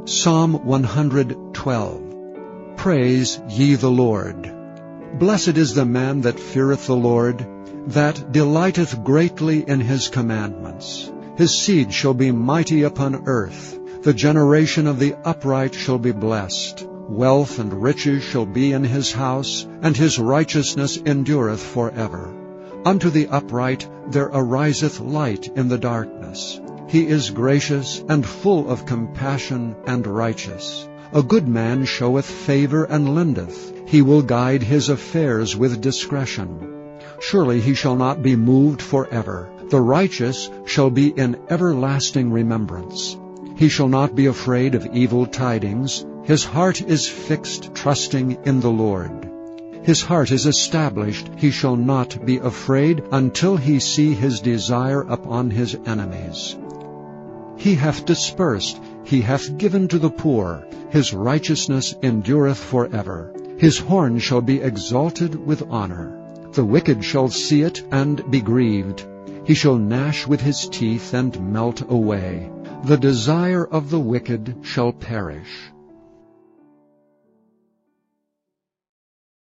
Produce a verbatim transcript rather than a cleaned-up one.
Psalm one hundred twelve. Praise ye the Lord. Blessed is the man that feareth the Lord, that delighteth greatly in his commandments. His seed shall be mighty upon earth. The generation of the upright shall be blessed. Wealth and riches shall be in his house, and his righteousness endureth forever. Unto the upright there ariseth light in the darkness. He is gracious and full of compassion and righteous. A good man showeth favor and lendeth. He will guide his affairs with discretion. Surely he shall not be moved forever. The righteous shall be in everlasting remembrance. He shall not be afraid of evil tidings. His heart is fixed, trusting in the Lord. His heart is established. He shall not be afraid until he see his desire upon his enemies. He hath dispersed, he hath given to the poor. His righteousness endureth forever. His horn shall be exalted with honor. The wicked shall see it and be grieved. He shall gnash with his teeth and melt away. The desire of the wicked shall perish.